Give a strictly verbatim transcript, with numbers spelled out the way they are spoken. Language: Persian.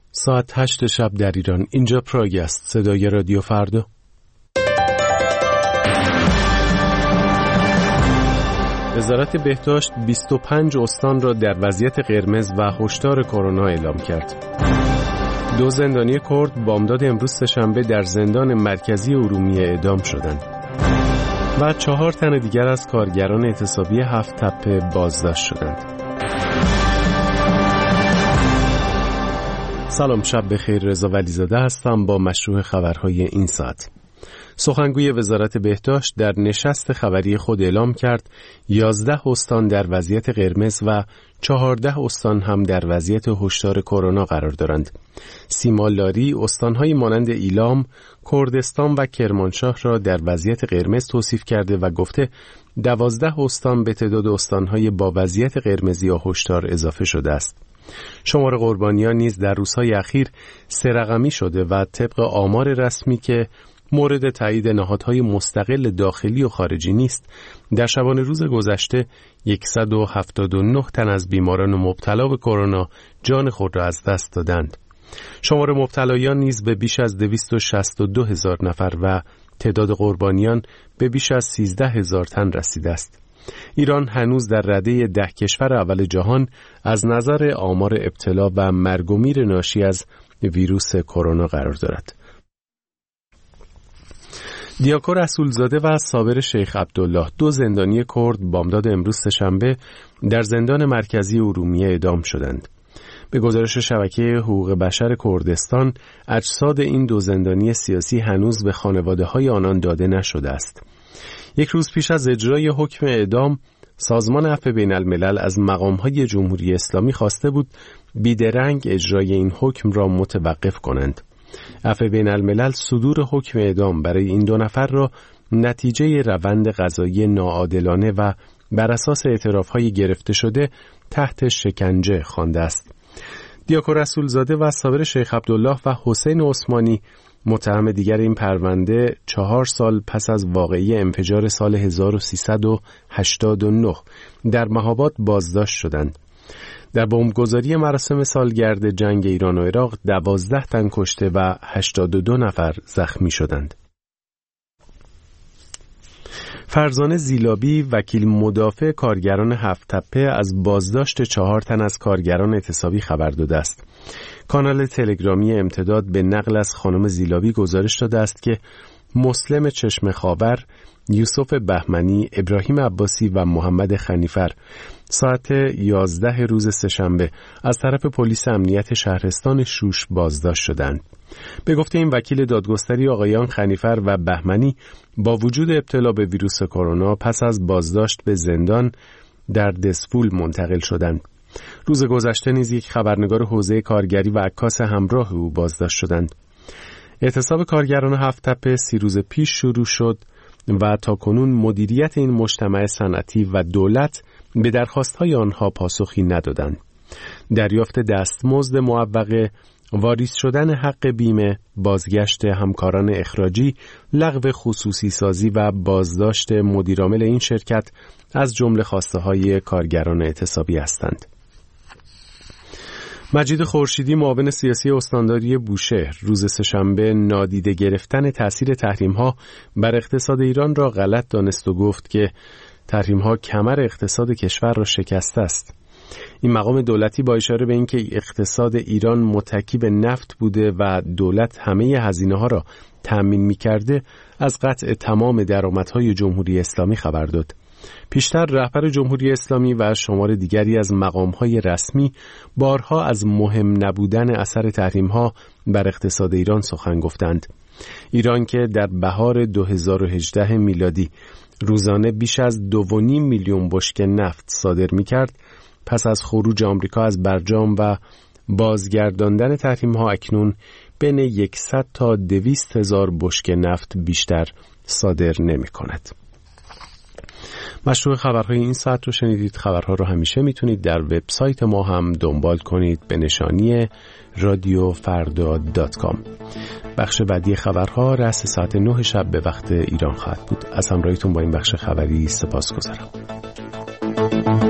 ساعت هشت شب در ایران. اینجا پراگ است، صدای رادیو فردا. وزارت بهداشت بیست و پنج استان را در وضعیت قرمز و هشدار کرونا اعلام کرد. دو زندانی کرد بامداد امروز سه‌شنبه در زندان مرکزی ارومیه اعدام شدند و چهار تن دیگر از کارگران اعتصابی هفت تپه بازداشت شدند. سلام، شب بخیر. رضا ولیزاده هستم با مشروع خبرهای این ساعت. سخنگوی وزارت بهداشت در نشست خبری خود اعلام کرد یازده استان در وضعیت قرمز و چهارده استان هم در وضعیت هشدار کرونا قرار دارند. سیما لاری استان‌های مانند ایلام، کردستان و کرمانشاه را در وضعیت قرمز توصیف کرده و گفته دوازده استان به تعداد استان‌های با وضعیت قرمز یا هشدار اضافه شده است. شمار قربانیان نیز در روزهای اخیر سه رقمی شده و طبق آمار رسمی که مورد تایید نهادهای مستقل داخلی و خارجی نیست، در شبانه روز گذشته صد و هفتاد و نه تن از بیماران مبتلا به کرونا جان خود را از دست دادند. شمار مبتلایان نیز به بیش از دویست و شصت و دو هزار نفر و تعداد قربانیان به بیش از سیزده هزار تن رسیده است. ایران هنوز در رده ده کشور اول جهان از نظر آمار ابتلا و مرگ و میر ناشی از ویروس کرونا قرار دارد. دیاکو رسولزاده و صابر شیخ عبدالله، دو زندانی کرد بامداد امروز سه‌شنبه در زندان مرکزی ارومیه اعدام شدند. به گزارش شبکه حقوق بشر کردستان، اجساد این دو زندانی سیاسی هنوز به خانواده‌های آنان داده نشده است. یک روز پیش از اجرای حکم اعدام، سازمان عفو بین الملل از مقام‌های جمهوری اسلامی خواسته بود بیدرنگ اجرای این حکم را متوقف کنند. عفو بین الملل صدور حکم اعدام برای این دو نفر را نتیجه روند قضایی ناعادلانه و بر اساس اعتراف‌های گرفته شده تحت شکنجه خوانده است. دیاکو رسولزاده و صابر شیخ عبدالله و حسین عثمانی، متهم دیگر این پرونده، چهار سال پس از واقعه انفجار سال هزار و سیصد و هشتاد و نه در مهاباد بازداشت شدند. در بمبگذاری مراسم سالگرد جنگ ایران و عراق دوازده تن کشته و هشتاد و دو نفر زخمی شدند. فرزانه زیلابی، وکیل مدافع کارگران هفت تپه، از بازداشت چهار تن از کارگران اعتصابی خبر داده است. کانال تلگرامی امتداد به نقل از خانم زیلابی گزارش داده است که مسلم چشم خاور، یوسف بهمنی، ابراهیم عباسی و محمد خنیفر ساعت یازده روز سه‌شنبه از طرف پلیس امنیت شهرستان شوش بازداشت شدند. به گفته این وکیل دادگستری، آقایان خنیفر و بهمنی با وجود ابتلا به ویروس کرونا پس از بازداشت به زندان در دسفول منتقل شدند. روز گذشته نیز یک خبرنگار حوزه کارگری و عکاس همراه او بازداشت شدند. اعتصاب کارگران هفت تپه سی روز پیش شروع شد و تا کنون مدیریت این مجتمع صنعتی و دولت به درخواست‌های آنها پاسخی ندادند. دریافت دستمزد معوقه، واریز شدن حق بیمه، بازگشت همکاران اخراجی، لغو خصوصی سازی و بازداشت مدیرعامل این شرکت از جمله خواسته‌های کارگران اعتصابی هستند. مجید خورشیدی، معاون سیاسی استانداری بوشهر، روز سه‌شنبه نادیده گرفتن تأثیر تحریم‌ها بر اقتصاد ایران را غلط دانست و گفت که تحریم‌ها کمر اقتصاد کشور را شکسته است. این مقام دولتی با اشاره به اینکه اقتصاد ایران متکی به نفت بوده و دولت همه هزینه‌ها را تأمین می‌کرده، از قطع تمام درآمدهای جمهوری اسلامی خبر داد. پیشتر رهبر جمهوری اسلامی و شمار دیگری از مقام‌های رسمی بارها از مهم نبودن اثر تحریم‌ها بر اقتصاد ایران سخن گفتند. ایران که در بهار دو هزار و هجده میلادی روزانه بیش از دو و نیم میلیون بشکه نفت صادر می‌کرد، پس از خروج آمریکا از برجام و بازگرداندن تحریم‌ها اکنون بین صد تا دویست هزار بشکه نفت بیشتر صادر نمی‌کند. مشروع خبرهای این ساعت رو شنیدید. خبرها رو همیشه میتونید در وبسایت ما هم دنبال کنید به نشانی رادیو فردا دات کام. بخش بعدی خبرها رأس ساعت نه شب به وقت ایران خواهد بود. از همراهیتون با این بخش خبری سپاسگزارم.